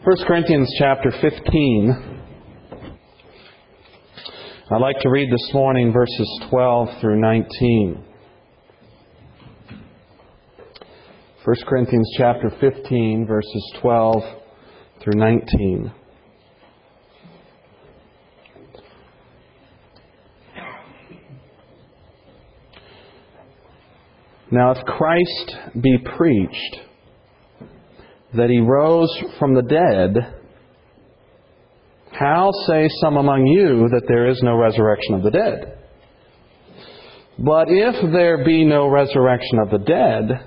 1 Corinthians chapter 15. I'd like to read this morning verses 12 through 19. 1 Corinthians chapter 15, verses 12 through 19. Now if Christ be preached that He rose from the dead, how say some among you that there is no resurrection of the dead? But if there be no resurrection of the dead,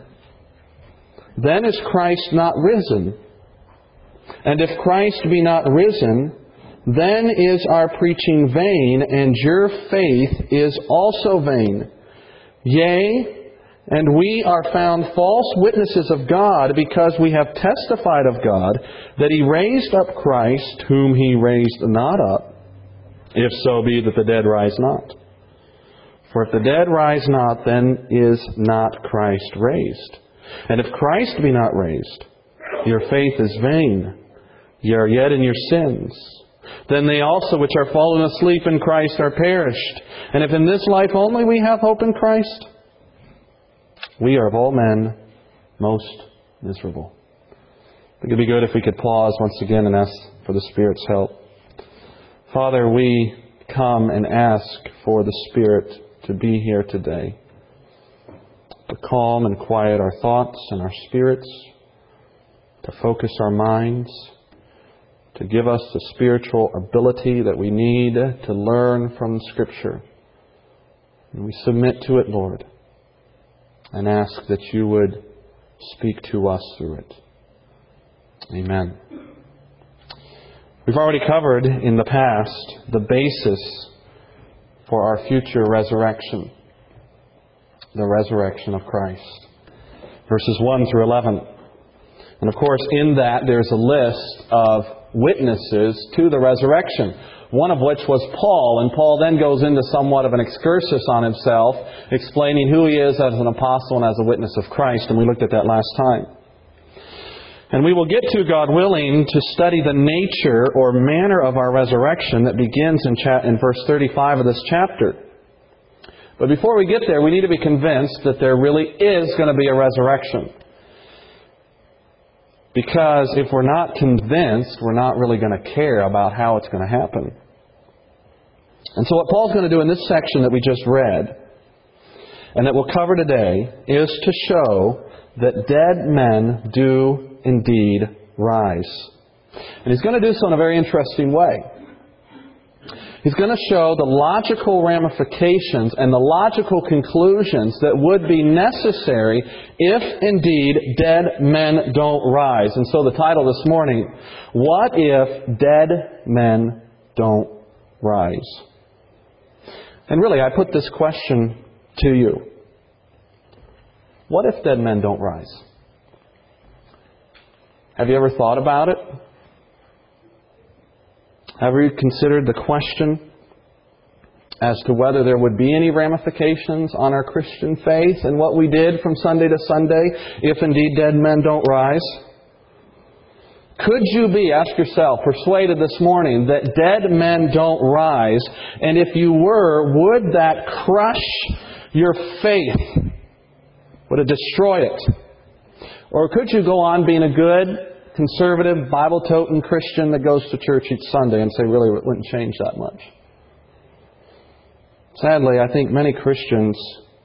then is Christ not risen? And if Christ be not risen, then is our preaching vain, and your faith is also vain. Yea, and we are found false witnesses of God, because we have testified of God that He raised up Christ, whom He raised not up, if so be that the dead rise not. For if the dead rise not, then is not Christ raised. And if Christ be not raised, your faith is vain. Ye are yet in your sins. Then they also which are fallen asleep in Christ are perished. And if in this life only we have hope in Christ, we are of all men most miserable. I think it would be good if we could pause once again and ask for the Spirit's help. Father, we come and ask for the Spirit to be here today, to calm and quiet our thoughts and our spirits, to focus our minds, to give us the spiritual ability that we need to learn from the Scripture. And we submit to it, Lord, and ask that You would speak to us through it. Amen. We've already covered in the past the basis for our future resurrection, the resurrection of Christ. Verses 1 through 11. And of course, in that there's a list of witnesses to the resurrection, one of which was Paul. And Paul then goes into somewhat of an excursus on himself, explaining who he is as an apostle and as a witness of Christ. And we looked at that last time. And we will get to, God willing, to study the nature or manner of our resurrection that begins in verse 35 of this chapter. But before we get there, we need to be convinced that there really is going to be a resurrection. Because if we're not convinced, we're not really going to care about how it's going to happen. And so what Paul's going to do in this section that we just read, and that we'll cover today, is to show that dead men do indeed rise. And he's going to do so in a very interesting way. He's going to show the logical ramifications and the logical conclusions that would be necessary if indeed dead men don't rise. And so the title this morning, What If Dead Men Don't Rise? And really, I put this question to you. What if dead men don't rise? Have you ever thought about it? Have you considered the question as to whether there would be any ramifications on our Christian faith and what we did from Sunday to Sunday if indeed dead men don't rise? Could you be, ask yourself, persuaded this morning that dead men don't rise? And if you were, would that crush your faith? Would it destroy it? Or could you go on being a good, conservative, Bible-toting Christian that goes to church each Sunday and say, really, it wouldn't change that much? Sadly, I think many Christians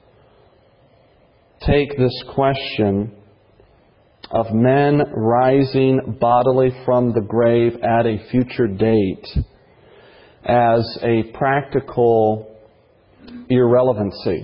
take this question of men rising bodily from the grave at a future date as a practical irrelevancy.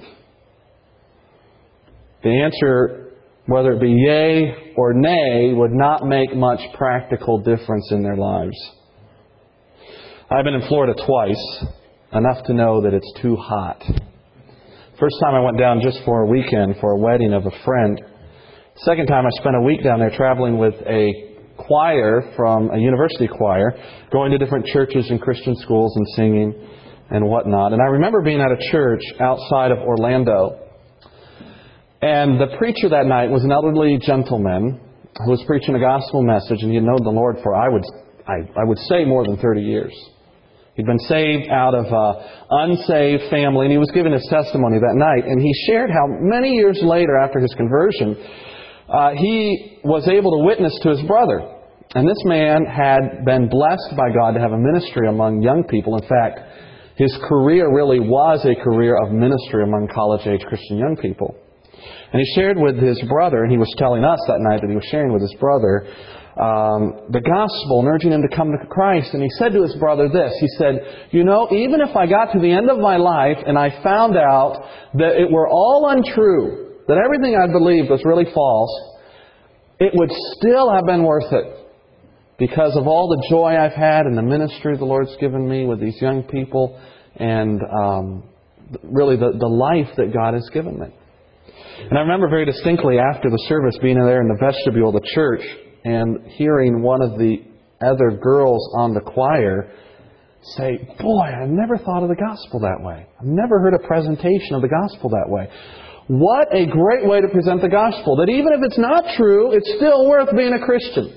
The answer, whether it be yea or nay, would not make much practical difference in their lives. I've been in Florida twice, enough to know that it's too hot. First time I went down just for a weekend for a wedding of a friend. Second time I spent a week down there traveling with a choir from a university choir, going to different churches and Christian schools and singing and whatnot. And I remember being at a church outside of Orlando. And the preacher that night was an elderly gentleman. who was preaching a gospel message, and he had known the Lord for, I would say, more than 30 years. He'd been saved out of an unsaved family, and he was giving his testimony that night. And he shared how many years later, after his conversion, he was able to witness to his brother. And this man had been blessed by God to have a ministry among young people. In fact, his career really was a career of ministry among college-age Christian young people. And he shared with his brother, and he was telling us that night that he was sharing with his brother, the gospel and urging him to come to Christ. And he said to his brother this, he said, you know, even if I got to the end of my life and I found out that it were all untrue, that everything I believed was really false, it would still have been worth it because of all the joy I've had and the ministry the Lord's given me with these young people and really the life that God has given me. And I remember very distinctly after the service being there in the vestibule of the church and hearing one of the other girls on the choir say, boy, I never thought of the gospel that way. I've never heard a presentation of the gospel that way. What a great way to present the gospel. That even if it's not true, it's still worth being a Christian.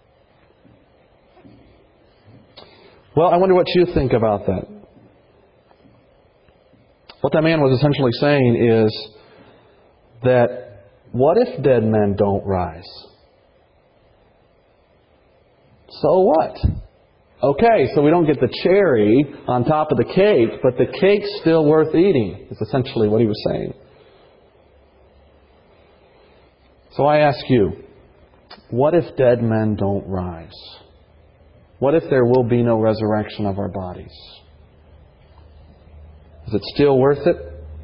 Well, I wonder what you think about that. What that man was essentially saying is that what if dead men don't rise? So what? Okay, so we don't get the cherry on top of the cake, but the cake's still worth eating, is essentially what he was saying. So I ask you, what if dead men don't rise? What if there will be no resurrection of our bodies? Is it still worth it?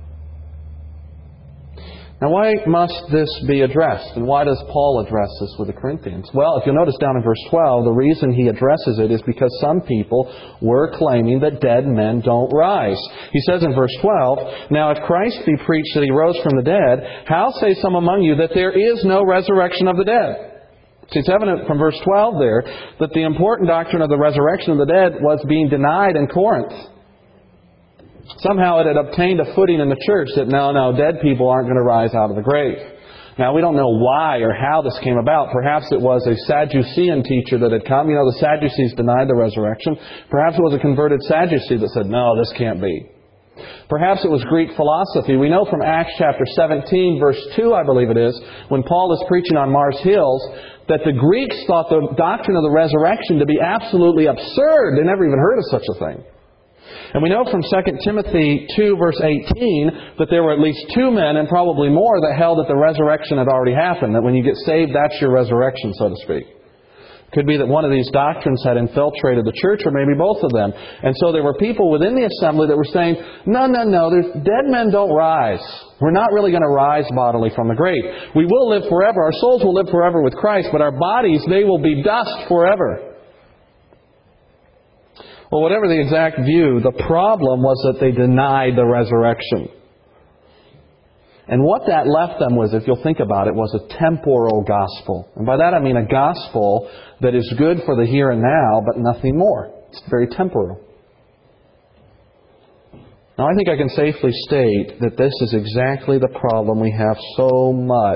Now, why must this be addressed? And why does Paul address this with the Corinthians? Well, if you'll notice down in verse 12, the reason he addresses it is because some people were claiming that dead men don't rise. He says in verse 12, now if Christ be preached that He rose from the dead, how say some among you that there is no resurrection of the dead? See, it's evident from verse 12 there that the important doctrine of the resurrection of the dead was being denied in Corinth. Somehow it had obtained a footing in the church that no, dead people aren't going to rise out of the grave. Now, we don't know why or how this came about. Perhaps it was a Sadducean teacher that had come. You know, the Sadducees denied the resurrection. Perhaps it was a converted Sadducee that said, no, this can't be. Perhaps it was Greek philosophy. We know from Acts chapter 17, verse 2, I believe it is, when Paul is preaching on Mars Hills, that the Greeks thought the doctrine of the resurrection to be absolutely absurd. They never even heard of such a thing. And we know from 2 Timothy 2, verse 18, that there were at least two men, and probably more, that held that the resurrection had already happened. That when you get saved, that's your resurrection, so to speak. It could be that one of these doctrines had infiltrated the church, or maybe both of them. And so there were people within the assembly that were saying, no, dead men don't rise. We're not really going to rise bodily from the grave. We will live forever. Our souls will live forever with Christ, but our bodies, they will be dust forever. Well, whatever the exact view, the problem was that they denied the resurrection. And what that left them was, if you'll think about it, was a temporal gospel. And by that I mean a gospel that is good for the here and now, but nothing more. It's very temporal. Now, I think I can safely state that this is exactly the problem we have in so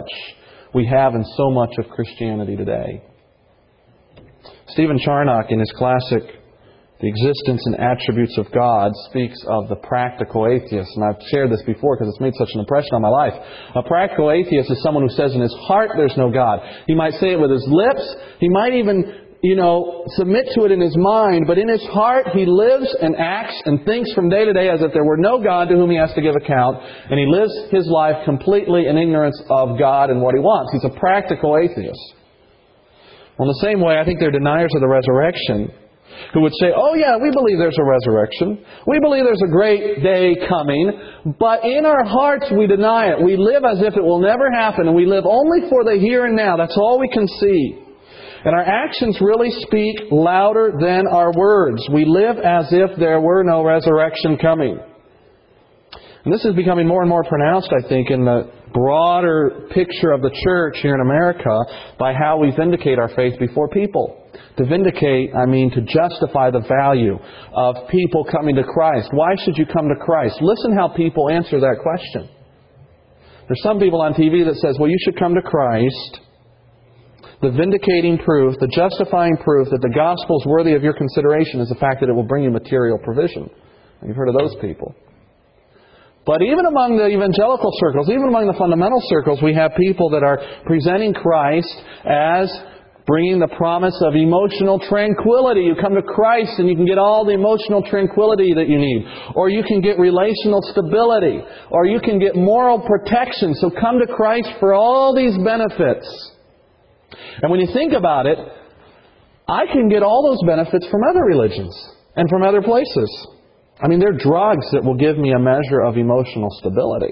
much of Christianity today. Stephen Charnock, in his classic The Existence and Attributes of God, speaks of the practical atheist. And I've shared this before because it's made such an impression on my life. A practical atheist is someone who says in his heart there's no God. He might say it with his lips. He might even, submit to it in his mind. But in his heart he lives and acts and thinks from day to day as if there were no God to whom he has to give account. And he lives his life completely in ignorance of God and what He wants. He's a practical atheist. Well, in the same way, I think they're deniers of the resurrection who would say, oh yeah, we believe there's a resurrection. We believe there's a great day coming. But in our hearts we deny it. We live as if it will never happen. And we live only for the here and now. That's all we can see. And our actions really speak louder than our words. We live as if there were no resurrection coming. And this is becoming more and more pronounced, I think, in the broader picture of the church here in America by how we vindicate our faith before people. To vindicate, I mean to justify the value of people coming to Christ. Why should you come to Christ? Listen how people answer that question. There's some people on TV that says, well, you should come to Christ The vindicating proof, the justifying proof that the gospel is worthy of your consideration is the fact that it will bring you material provision. You've heard of those people. But even among the evangelical circles, even among the fundamental circles, we have people that are presenting Christ as bringing the promise of emotional tranquility. You come to Christ and you can get all the emotional tranquility that you need. Or you can get relational stability. Or you can get moral protection. So come to Christ for all these benefits. And when you think about it, I can get all those benefits from other religions and from other places. I mean, there are drugs that will give me a measure of emotional stability.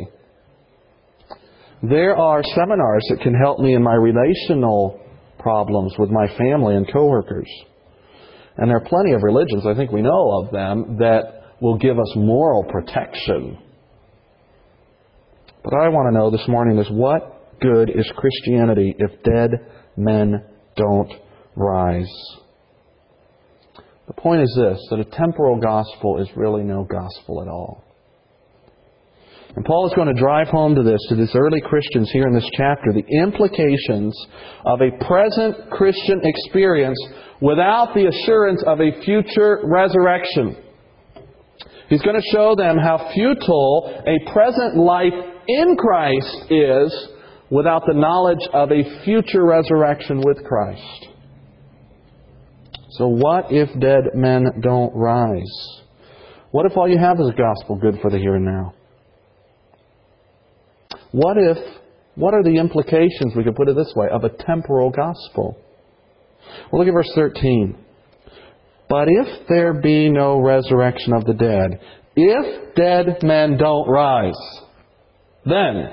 There are seminars that can help me in my relational problems with my family and coworkers. And there are plenty of religions, I think we know of them, that will give us moral protection. But I want to know this morning is, what good is Christianity if dead men don't rise? The point is this, that a temporal gospel is really no gospel at all. And Paul is going to drive home to these early Christians here in this chapter, the implications of a present Christian experience without the assurance of a future resurrection. He's going to show them how futile a present life in Christ is without the knowledge of a future resurrection with Christ. So what if dead men don't rise? What if all you have is a gospel good for the here and now? What are the implications, we could put it this way, of a temporal gospel? Well, look at verse 13. But if there be no resurrection of the dead, if dead men don't rise, then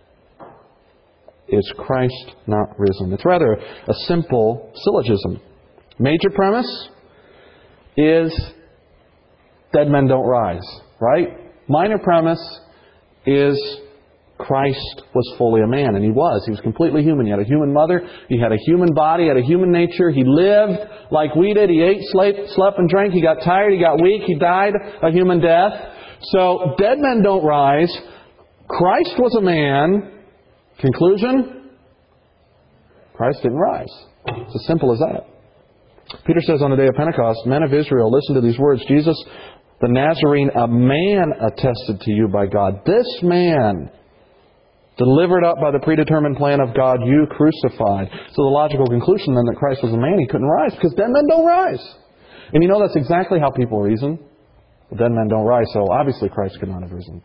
is Christ not risen? It's rather a simple syllogism. Major premise is dead men don't rise, right? Minor premise is Christ was fully a man, and He was. He was completely human. He had a human mother. He had a human body. He had a human nature. He lived like we did. He ate, slept, and drank. He got tired. He got weak. He died a human death. So, dead men don't rise. Christ was a man. Conclusion? Christ didn't rise. It's as simple as that. Peter says on the day of Pentecost, men of Israel, listen to these words. Jesus, the Nazarene, a man attested to you by God. This man, delivered up by the predetermined plan of God, you crucified. So the logical conclusion then that Christ was a man, He couldn't rise because dead men don't rise. And you know that's exactly how people reason. Well, dead men don't rise, so obviously Christ could not have risen.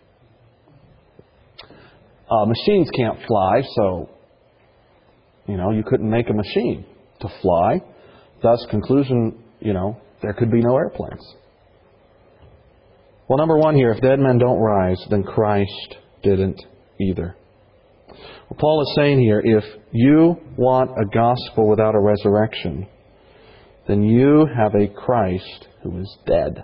Machines can't fly, so you couldn't make a machine to fly. Thus, conclusion, there could be no airplanes. Well, number one here, if dead men don't rise, then Christ didn't either. Well, Paul is saying here, if you want a gospel without a resurrection, then you have a Christ who is dead.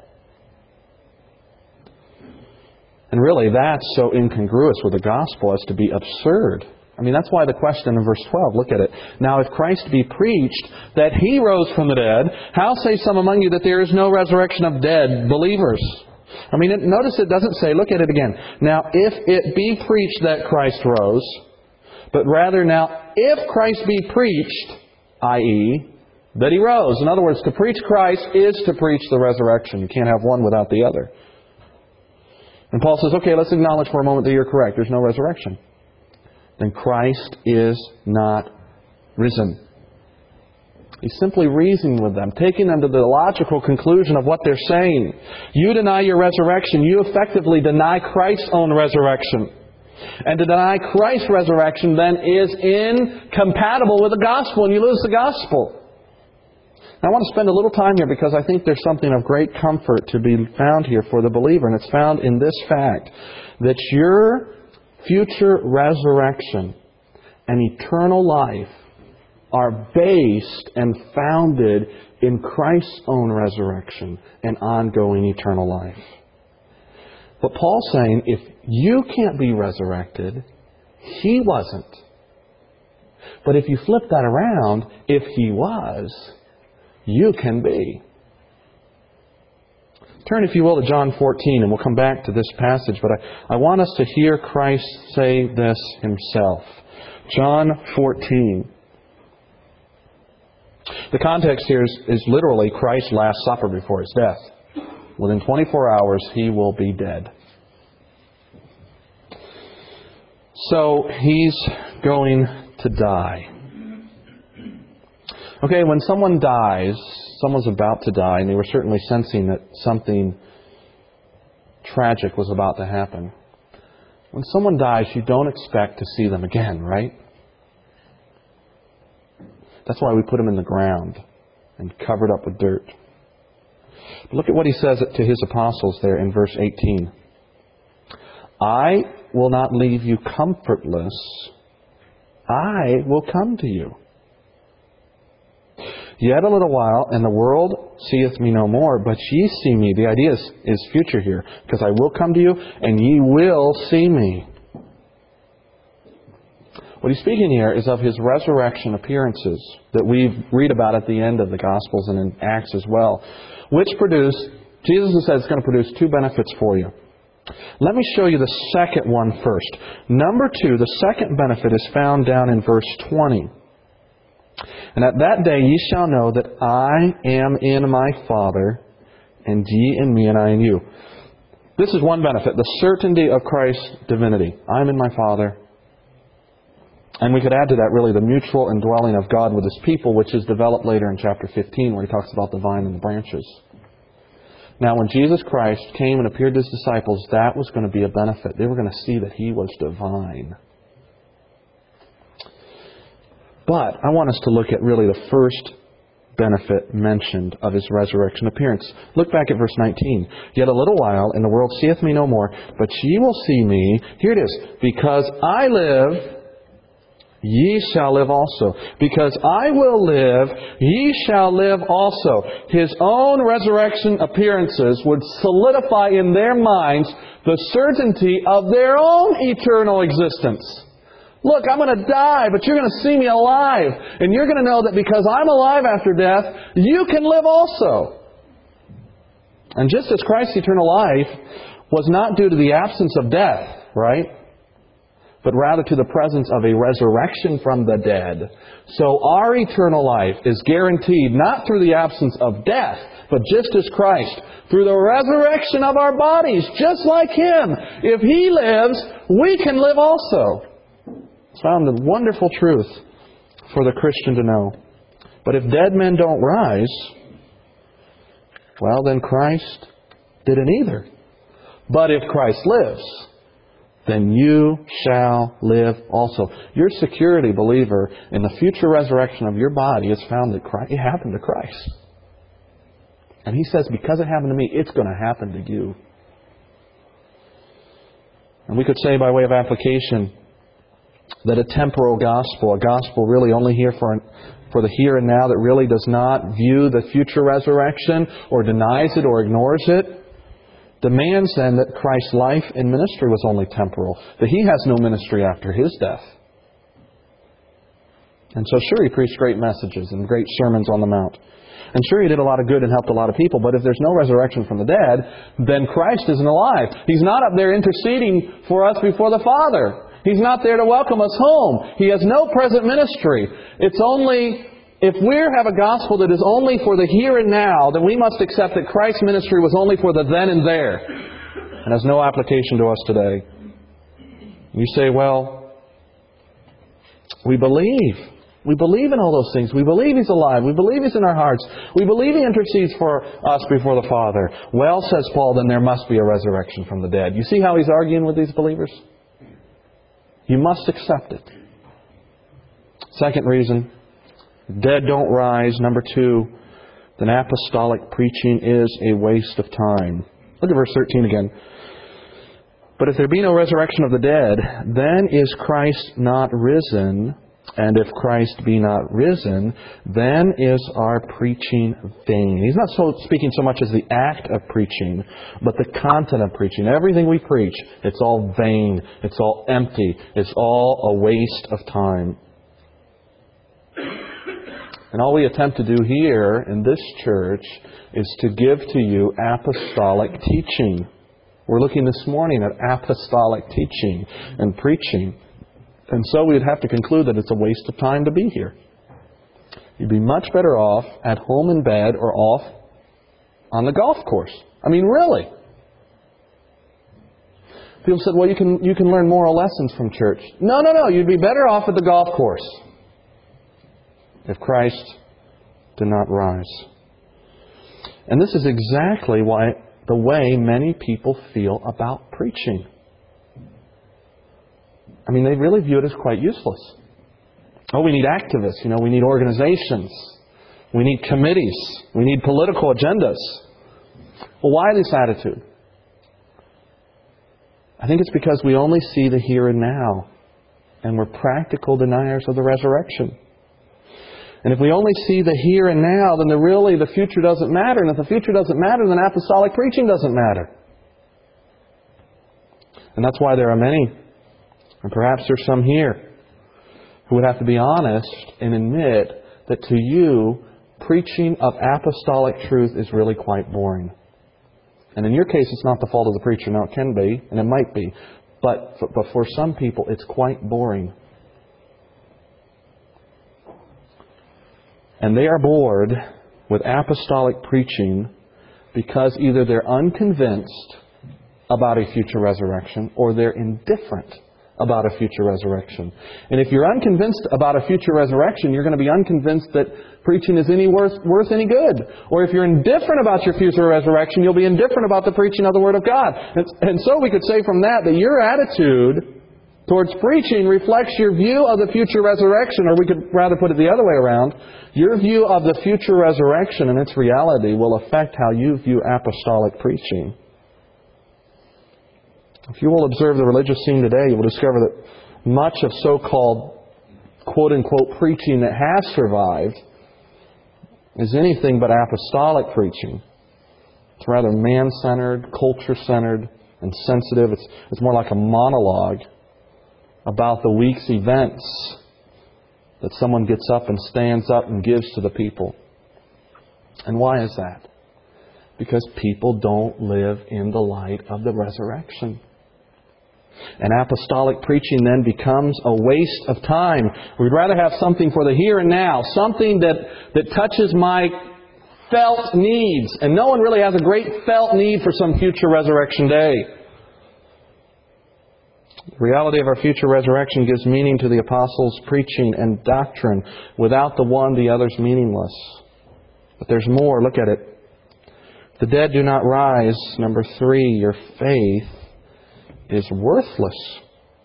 And really, that's so incongruous with the gospel as to be absurd. I mean, that's why the question in verse 12, look at it. Now, if Christ be preached that He rose from the dead, how say some among you that there is no resurrection of dead believers? I mean, notice it doesn't say, look at it again. Now, if it be preached that Christ rose, but rather now, if Christ be preached, i.e., that He rose. In other words, to preach Christ is to preach the resurrection. You can't have one without the other. And Paul says, okay, let's acknowledge for a moment that you're correct. There's no resurrection. Then Christ is not risen. He's simply reasoning with them, taking them to the logical conclusion of what they're saying. You deny your resurrection, you effectively deny Christ's own resurrection. And to deny Christ's resurrection then is incompatible with the gospel, and you lose the gospel. Now, I want to spend a little time here because I think there's something of great comfort to be found here for the believer, and it's found in this fact, that your future resurrection and eternal life are based and founded in Christ's own resurrection and ongoing eternal life. But Paul's saying, if you can't be resurrected, He wasn't. But if you flip that around, if He was, you can be. Turn, if you will, to John 14, and we'll come back to this passage, but I want us to hear Christ say this Himself. John 14. The context here is literally Christ's Last Supper before His death. Within 24 hours, He will be dead. So, He's going to die. Okay, when someone dies, someone's about to die, and they were certainly sensing that something tragic was about to happen. When someone dies, you don't expect to see them again, right? That's why we put them in the ground and covered up with dirt. But look at what He says to His apostles there in verse 18. I will not leave you comfortless. I will come to you. Yet a little while, and the world seeth me no more, but ye see me. The idea is future here, because I will come to you, and ye will see me. What He's speaking here is of His resurrection appearances that we read about at the end of the Gospels and in Acts as well, which produce, Jesus has said it's going to produce two benefits for you. Let me show you the second one first. Number 2, the second benefit is found down in verse 20. And at that day ye shall know that I am in my Father, and ye in me, and I in you. This is one benefit, the certainty of Christ's divinity. I'm in my Father. And we could add to that really the mutual indwelling of God with His people, which is developed later in chapter 15, where He talks about the vine and the branches. Now, when Jesus Christ came and appeared to His disciples, that was going to be a benefit. They were going to see that He was divine. But I want us to look at really the first benefit mentioned of His resurrection appearance. Look back at verse 19. Yet a little while, and the world seeth me no more, but ye will see me. Here it is. Because I live, ye shall live also. Because I will live, ye shall live also. His own resurrection appearances would solidify in their minds the certainty of their own eternal existence. Look, I'm going to die, but you're going to see me alive. And you're going to know that because I'm alive after death, you can live also. And just as Christ's eternal life was not due to the absence of death, right? But rather to the presence of a resurrection from the dead. So our eternal life is guaranteed not through the absence of death, but just as Christ, through the resurrection of our bodies, just like Him. If He lives, we can live also. It's found a wonderful truth for the Christian to know. But if dead men don't rise, well, then Christ didn't either. But if Christ lives, then you shall live also. Your security, believer, in the future resurrection of your body is found that it happened to Christ. And He says, because it happened to me, it's going to happen to you. And we could say by way of application that a temporal gospel, a gospel really only here for the here and now, that really does not view the future resurrection or denies it or ignores it, demands then that Christ's life and ministry was only temporal, that He has no ministry after His death. And so sure, He preached great messages and great sermons on the Mount. And sure, He did a lot of good and helped a lot of people, but if there's no resurrection from the dead, then Christ isn't alive. He's not up there interceding for us before the Father. He's not there to welcome us home. He has no present ministry. It's only, if we have a gospel that is only for the here and now, then we must accept that Christ's ministry was only for the then and there, and has no application to us today. You say, well, we believe. We believe in all those things. We believe He's alive. We believe He's in our hearts. We believe He intercedes for us before the Father. Well, says Paul, then there must be a resurrection from the dead. You see how he's arguing with these believers? You must accept it. Second reason, dead don't rise. Number 2, then apostolic preaching is a waste of time. Look at verse 13 again. But if there be no resurrection of the dead, then is Christ not risen? And if Christ be not risen, then is our preaching vain. He's not speaking so much as the act of preaching, but the content of preaching. Everything we preach, it's all vain. It's all empty. It's all a waste of time. And all we attempt to do here in this church is to give to you apostolic teaching. We're looking this morning at apostolic teaching and preaching. And so we'd have to conclude that it's a waste of time to be here. You'd be much better off at home in bed or off on the golf course. I mean, really. People said, well, you can learn moral lessons from church. No. You'd be better off at the golf course if Christ did not rise. And this is exactly the way many people feel about preaching. I mean, they really view it as quite useless. Oh, we need activists. We need organizations. We need committees. We need political agendas. Well, why this attitude? I think it's because we only see the here and now, and we're practical deniers of the resurrection. And if we only see the here and now, then the future doesn't matter. And if the future doesn't matter, then apostolic preaching doesn't matter. And that's why there are many, and perhaps there's some here, who would have to be honest and admit that to you, preaching of apostolic truth is really quite boring. And in your case, it's not the fault of the preacher. Now, it can be, and it might be. But for some people, it's quite boring. And they are bored with apostolic preaching because either they're unconvinced about a future resurrection or they're indifferent about a future resurrection. And if you're unconvinced about a future resurrection, you're going to be unconvinced that preaching is worth any good. Or if you're indifferent about your future resurrection, you'll be indifferent about the preaching of the Word of God. And so we could say from that your attitude towards preaching reflects your view of the future resurrection, or we could rather put it the other way around. Your view of the future resurrection and its reality will affect how you view apostolic preaching. If you will observe the religious scene today, you will discover that much of so-called quote-unquote preaching that has survived is anything but apostolic preaching. It's rather man-centered, culture-centered, and sensitive. It's more like a monologue about the week's events that someone gets up and stands up and gives to the people. And why is that? Because people don't live in the light of the resurrection. And apostolic preaching then becomes a waste of time. We'd rather have something for the here and now, something that touches my felt needs. And no one really has a great felt need for some future resurrection day. The reality of our future resurrection gives meaning to the apostles' preaching and doctrine. Without the one, the other's meaningless. But there's more. Look at it. The dead do not rise. Number 3, your faith is worthless.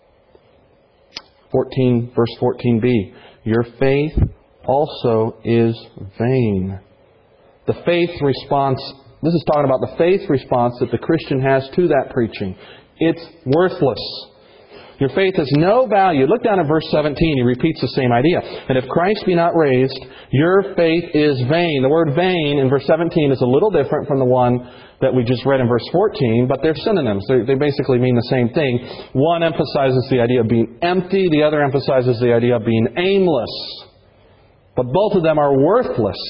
14, verse 14b. Your faith also is vain. The faith response, this is talking about the faith response that the Christian has to that preaching. It's worthless. Your faith has no value. Look down at verse 17. He repeats the same idea. And if Christ be not raised, your faith is vain. The word vain in verse 17 is a little different from the one that we just read in verse 14, but they're synonyms. They basically mean the same thing. One emphasizes the idea of being empty. The other emphasizes the idea of being aimless. But both of them are worthless.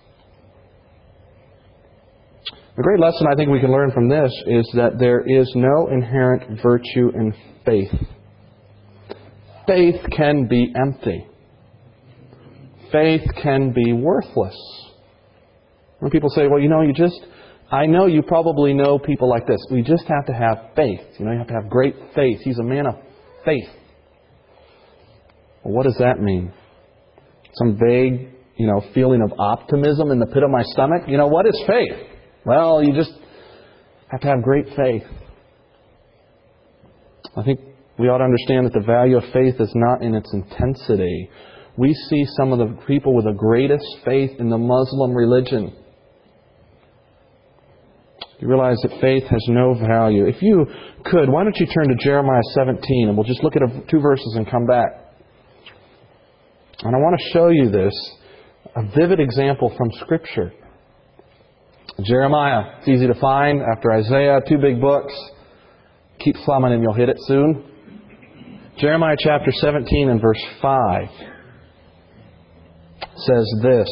The great lesson I think we can learn from this is that there is no inherent virtue in faith. Faith can be empty. Faith can be worthless. When people say, well, I know you probably know people like this. We just have to have faith. You have to have great faith. He's a man of faith. Well, what does that mean? Some vague, feeling of optimism in the pit of my stomach? What is faith? Well, you just have to have great faith. I think we ought to understand that the value of faith is not in its intensity. We see some of the people with the greatest faith in the Muslim religion. You realize that faith has no value. If you could, why don't you turn to Jeremiah 17 and we'll just look at 2 verses and come back. And I want to show you this, a vivid example from Scripture. Jeremiah, it's easy to find after Isaiah, 2 big books. Keep thumbing and you'll hit it soon. Jeremiah chapter 17 and verse 5 says this.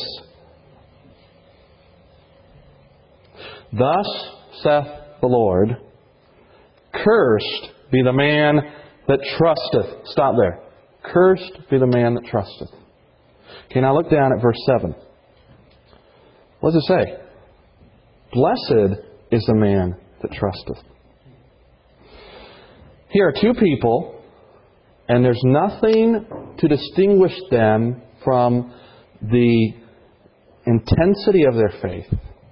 Thus saith the Lord, cursed be the man that trusteth. Stop there. Cursed be the man that trusteth. Okay, now look down at verse 7. What does it say? Blessed is the man that trusteth. Here are two people, and there's nothing to distinguish them from the intensity of their faith.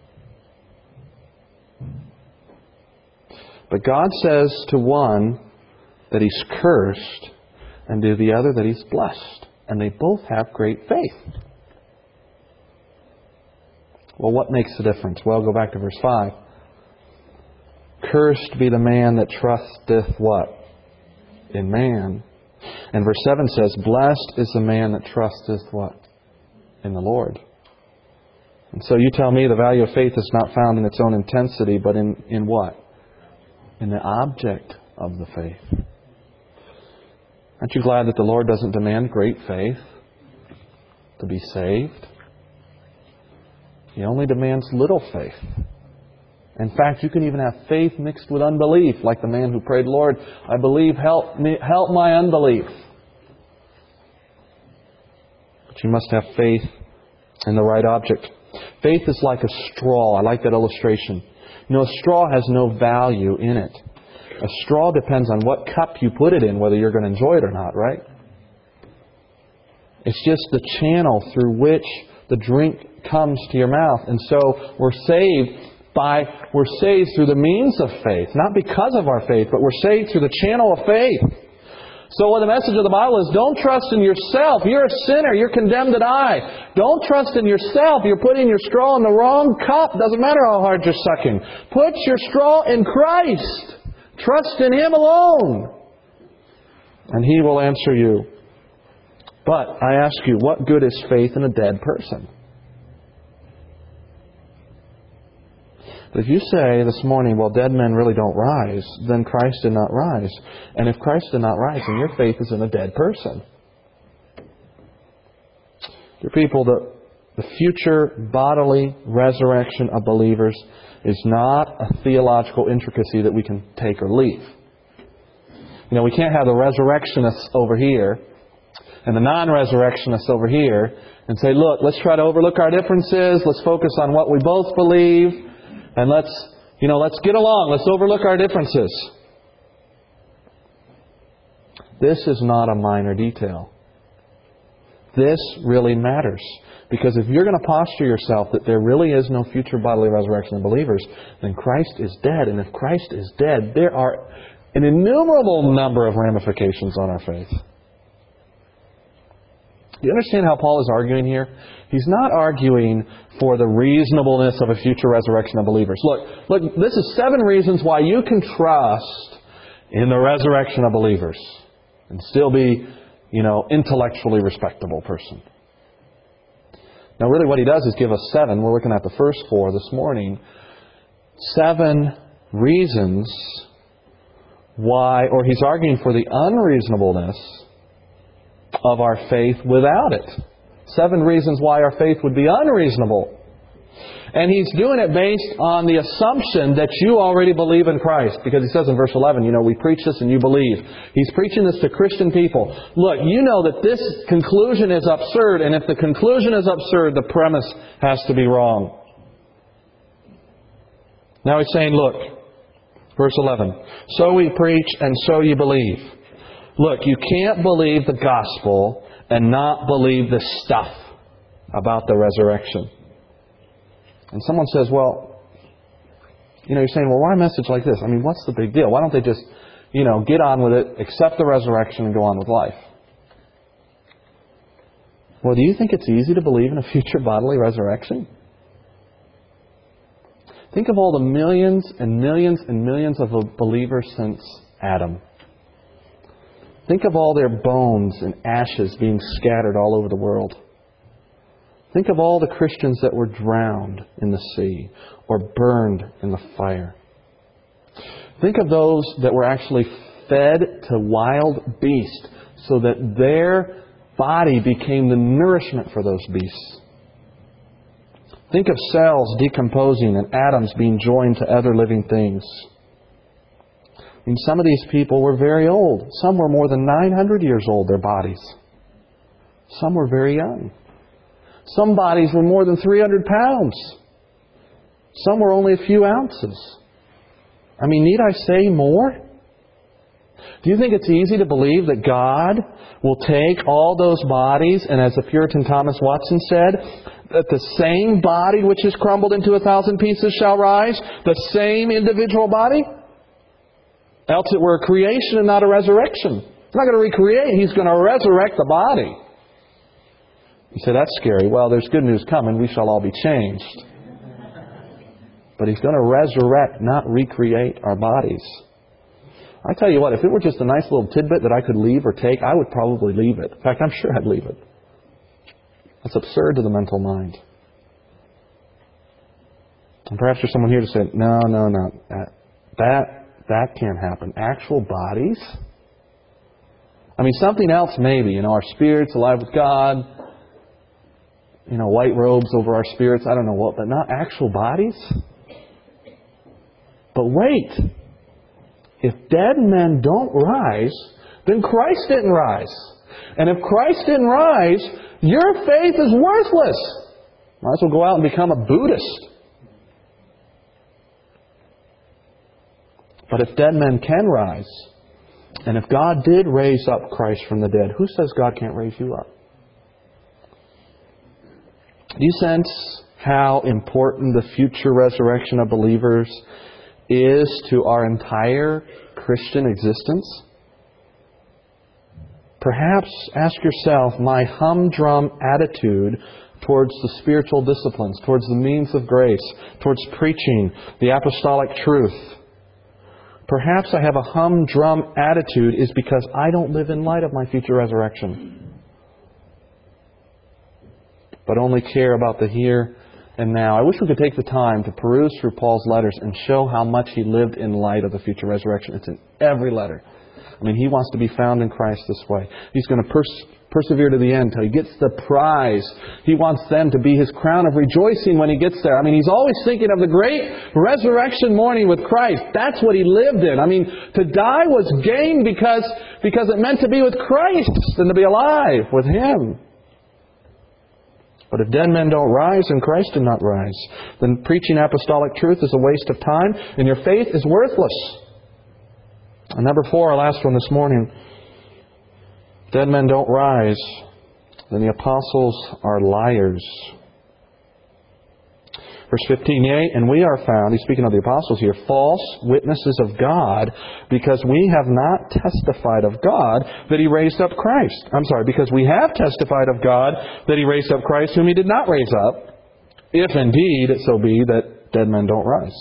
But God says to one that he's cursed, and to the other that he's blessed. And they both have great faith. Well, what makes the difference? Well, go back to verse 5. Cursed be the man that trusteth what? In man. And verse 7 says, blessed is the man that trusteth what? In the Lord. And so you tell me the value of faith is not found in its own intensity, but in what? In the object of the faith. Aren't you glad that the Lord doesn't demand great faith to be saved? He only demands little faith. In fact, you can even have faith mixed with unbelief, like the man who prayed, Lord, I believe, help my unbelief. But you must have faith in the right object. Faith is like a straw. I like that illustration. You know, a straw has no value in it. A straw depends on what cup you put it in, whether you're going to enjoy it or not, right? It's just the channel through which the drink comes to your mouth. And so we're saved through the means of faith. Not because of our faith, but we're saved through the channel of faith. So what the message of the Bible is, don't trust in yourself. You're a sinner. You're condemned to die. Don't trust in yourself. You're putting your straw in the wrong cup. Doesn't matter how hard you're sucking. Put your straw in Christ. Trust in Him alone. And He will answer you. But I ask you, what good is faith in a dead person? But if you say this morning, well, dead men really don't rise, then Christ did not rise. And if Christ did not rise, then your faith is in a dead person. Dear people, the future bodily resurrection of believers is not a theological intricacy that we can take or leave. You know, we can't have the resurrectionists over here and the non-resurrectionists over here and say, look, let's try to overlook our differences. Let's focus on what we both believe. And let's get along. Let's overlook our differences. This is not a minor detail. This really matters. Because if you're going to posture yourself that there really is no future bodily resurrection of believers, then Christ is dead. And if Christ is dead, there are an innumerable number of ramifications on our faith. Do you understand how Paul is arguing here? He's not arguing for the reasonableness of a future resurrection of believers. Look, this is 7 reasons why you can trust in the resurrection of believers and still be, intellectually respectable person. Now, really what he does is give us 7. We're looking at the first 4 this morning. 7 reasons why, or he's arguing for the unreasonableness of our faith without it. 7 reasons why our faith would be unreasonable. And he's doing it based on the assumption that you already believe in Christ. Because he says in verse 11, we preach this and you believe. He's preaching this to Christian people. Look, you know that this conclusion is absurd. And if the conclusion is absurd, the premise has to be wrong. Now he's saying, look, verse 11. So we preach and so you believe. Look, you can't believe the gospel and not believe the stuff about the resurrection. And someone says, well, you're saying, well, why a message like this? I mean, what's the big deal? Why don't they just, get on with it, accept the resurrection, and go on with life? Well, do you think it's easy to believe in a future bodily resurrection? Think of all the millions and millions and millions of believers since Adam. Think of all their bones and ashes being scattered all over the world. Think of all the Christians that were drowned in the sea or burned in the fire. Think of those that were actually fed to wild beasts so that their body became the nourishment for those beasts. Think of cells decomposing and atoms being joined to other living things. I mean, some of these people were very old. Some were more than 900 years old, their bodies. Some were very young. Some bodies were more than 300 pounds. Some were only a few ounces. I mean, need I say more? Do you think it's easy to believe that God will take all those bodies, and as the Puritan Thomas Watson said, that the same body which is crumbled into 1,000 pieces shall rise? The same individual body? Else it were a creation and not a resurrection. He's not going to recreate. He's going to resurrect the body. You say, that's scary. Well, there's good news coming. We shall all be changed. But He's going to resurrect, not recreate our bodies. I tell you what, if it were just a nice little tidbit that I could leave or take, I would probably leave it. In fact, I'm sure I'd leave it. That's absurd to the mental mind. And perhaps there's someone here to say, no. That can't happen. Actual bodies? I mean, something else maybe. Our spirits alive with God. White robes over our spirits. I don't know what, but not actual bodies? But wait. If dead men don't rise, then Christ didn't rise. And if Christ didn't rise, your faith is worthless. Might as well go out and become a Buddhist. But if dead men can rise, and if God did raise up Christ from the dead, who says God can't raise you up? Do you sense how important the future resurrection of believers is to our entire Christian existence? Perhaps ask yourself, my humdrum attitude towards the spiritual disciplines, towards the means of grace, towards preaching the apostolic truth. Perhaps I have a humdrum attitude is because I don't live in light of my future resurrection, but only care about the here and now. I wish we could take the time to peruse through Paul's letters and show how much he lived in light of the future resurrection. It's in every letter. I mean, he wants to be found in Christ this way. He's going to persevere to the end till he gets the prize. He wants them to be his crown of rejoicing when he gets there. I mean, he's always thinking of the great resurrection morning with Christ. That's what he lived in. I mean, to die was gain because it meant to be with Christ and to be alive with Him. But if dead men don't rise and Christ did not rise, then preaching apostolic truth is a waste of time and your faith is worthless. And number 4, our last one this morning. Dead men don't rise, then the apostles are liars. Verse 15, yea, and we are found, he's speaking of the apostles here, false witnesses of God, because we have not testified of God that He raised up Christ. Because we have testified of God that He raised up Christ, whom He did not raise up, if indeed it so be that dead men don't rise.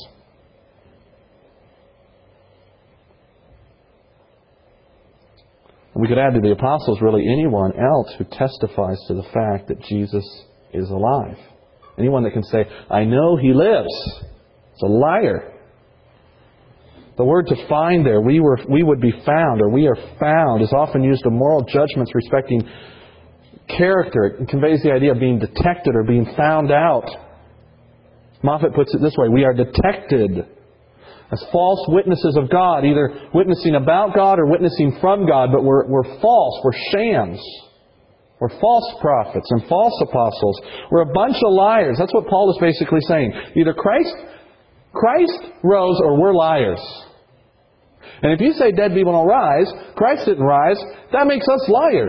We could add to the apostles really anyone else who testifies to the fact that Jesus is alive. Anyone that can say, I know He lives, is a liar. The word to find there, we would be found, or we are found, is often used of moral judgments respecting character. It conveys the idea of being detected or being found out. Moffat puts it this way, we are detected as false witnesses of God, either witnessing about God or witnessing from God, but we're false, we're shams. We're false prophets and false apostles. We're a bunch of liars. That's what Paul is basically saying. Either Christ rose or we're liars. And if you say dead people don't rise, Christ didn't rise, that makes us liars.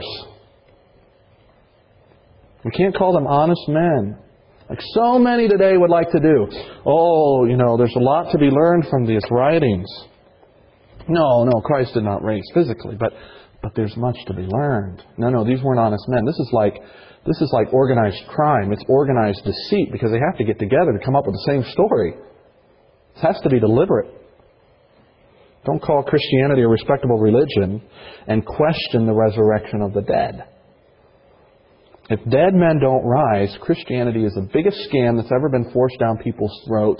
We can't call them honest men, like so many today would like to do. Oh, there's a lot to be learned from these writings. No, Christ did not raise physically, but there's much to be learned. No, these weren't honest men. This is like organized crime. It's organized deceit because they have to get together to come up with the same story. It has to be deliberate. Don't call Christianity a respectable religion and question the resurrection of the dead. If dead men don't rise, Christianity is the biggest scam that's ever been forced down people's throats.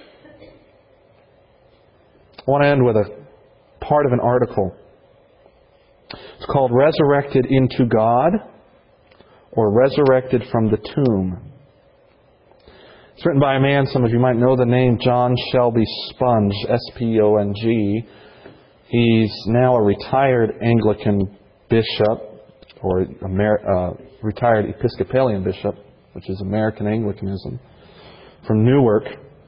I want to end with a part of an article. It's called Resurrected into God or Resurrected from the Tomb. It's written by a man, some of you might know the name, John Shelby Spong, S-P-O-N-G. He's now a retired Anglican bishop or retired Episcopalian bishop. which is American Anglicanism, from Newark.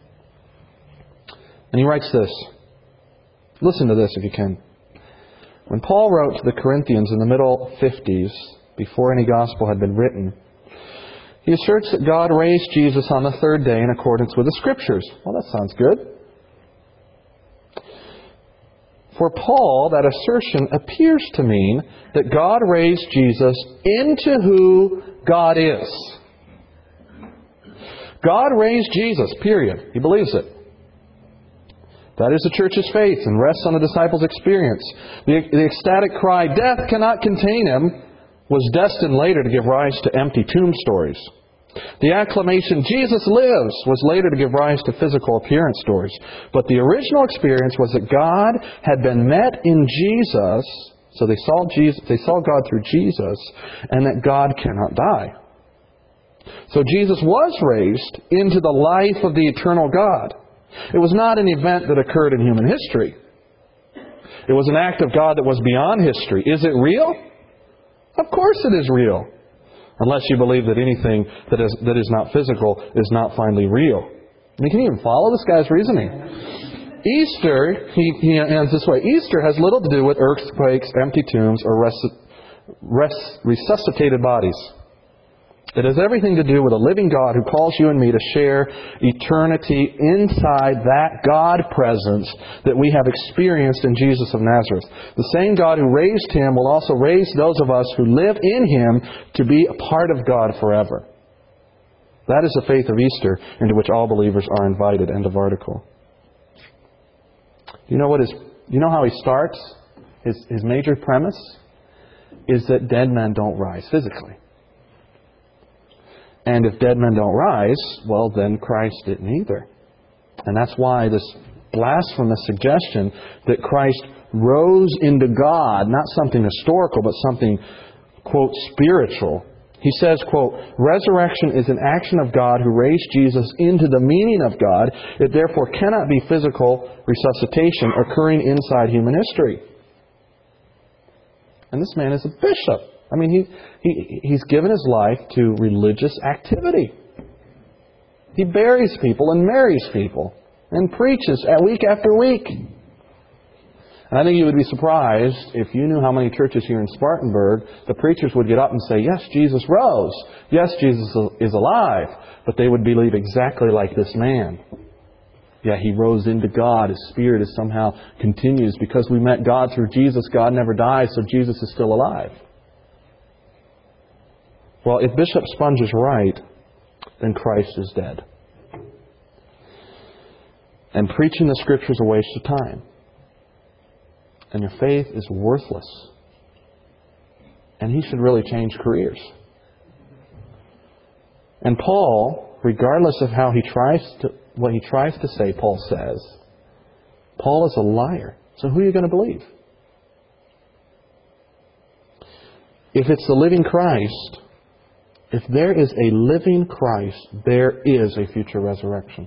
And he writes this. Listen to this if you can. When Paul wrote to the Corinthians in the middle 50s, before any gospel had been written, he asserts that God raised Jesus on the third day in accordance with the Scriptures. Well, that sounds good. For Paul, that assertion appears to mean that God raised Jesus into who God is. God raised Jesus, period. He believes it. That is the church's faith and rests on the disciples' experience. The ecstatic cry, "Death cannot contain him," was destined later to give rise to empty tomb stories. The acclamation, "Jesus lives," was later to give rise to physical appearance stories. But the original experience was that God had been met in Jesus, so they saw God through Jesus, and that God cannot die. So Jesus was raised into the life of the eternal God. It was not an event that occurred in human history. It was an act of God that was beyond history. Is it real? Of course it is real. Unless you believe that anything that is not physical is not finally real. You can even follow this guy's reasoning. Easter, he ends this way, Easter has little to do with earthquakes, empty tombs, or resuscitated bodies. It has everything to do with a living God who calls you and me to share eternity inside that God presence that we have experienced in Jesus of Nazareth. The same God who raised Him will also raise those of us who live in Him to be a part of God forever. That is the faith of Easter into which all believers are invited. End of article. You know how he starts? His major premise is that dead men don't rise physically. And if dead men don't rise, well, then Christ didn't either. And that's why this blasphemous suggestion that Christ rose into God, not something historical, but something, quote, spiritual. He says, quote, "Resurrection is an action of God who raised Jesus into the meaning of God. It therefore cannot be physical resuscitation occurring inside human history." And this man is a bishop. I mean, he's given his life to religious activity. He buries people and marries people and preaches week after week. And I think you would be surprised if you knew how many churches here in Spartanburg, the preachers would get up and say, "Yes, Jesus rose. Yes, Jesus is alive." But they would believe exactly like this man. Yeah, he rose into God. His Spirit is somehow continues. Because we met God through Jesus, God never dies, so Jesus is still alive. Well, if Bishop Sponge is right, then Christ is dead. And preaching the Scriptures is a waste of time. And your faith is worthless. And he should really change careers. And Paul, regardless of what he tries to say, Paul says, Paul is a liar. So who are you going to believe? If it's the living Christ, if there is a living Christ, there is a future resurrection.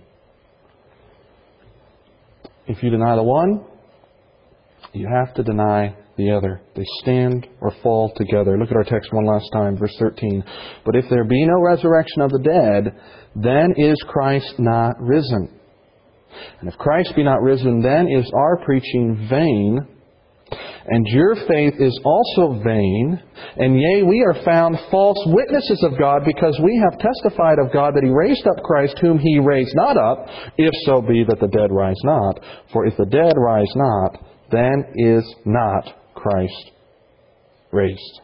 If you deny the one, you have to deny the other. They stand or fall together. Look at our text one last time, verse 13. "But if there be no resurrection of the dead, then is Christ not risen. And if Christ be not risen, then is our preaching vain, and your faith is also vain. And yea, we are found false witnesses of God, because we have testified of God that He raised up Christ, whom He raised not up, if so be that the dead rise not. For if the dead rise not, then is not Christ raised."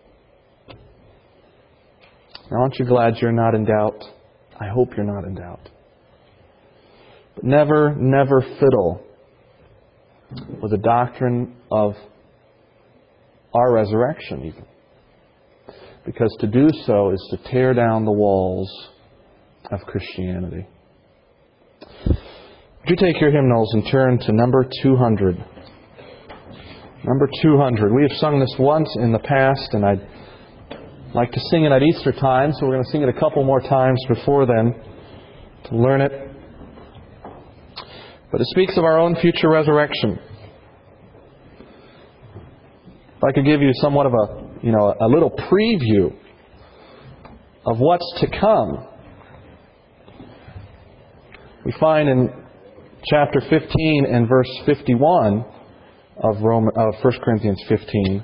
Now, aren't you glad you're not in doubt? I hope you're not in doubt. But never fiddle with the doctrine of our resurrection, even. Because to do so is to tear down the walls of Christianity. Would you take your hymnals and turn to number 200? Number 200. We have sung this once in the past, and I'd like to sing it at Easter time, so we're going to sing it a couple more times before then to learn it. But it speaks of our own future resurrection. If I could give you somewhat of a little preview of what's to come. We find in chapter 15 and verse 51 of 1 Corinthians 15,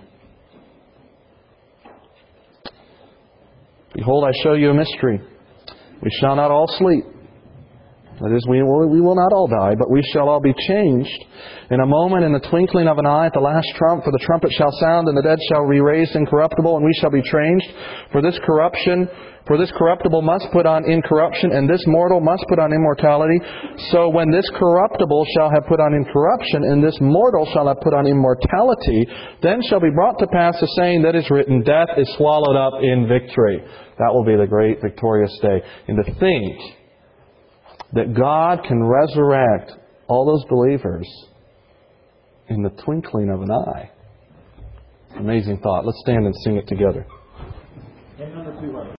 "Behold, I show you a mystery. We shall not all sleep. That is, we will not all die, but we shall all be changed in a moment, in the twinkling of an eye, at the last trump. For the trumpet shall sound, and the dead shall be raised incorruptible, and we shall be changed. For this corruptible must put on incorruption, and this mortal must put on immortality. So when this corruptible shall have put on incorruption, and this mortal shall have put on immortality, then shall be brought to pass the saying that is written, Death is swallowed up in victory." That will be the great victorious day. And to think that God can resurrect all those believers in the twinkling of an eye. Amazing thought. Let's stand and sing it together.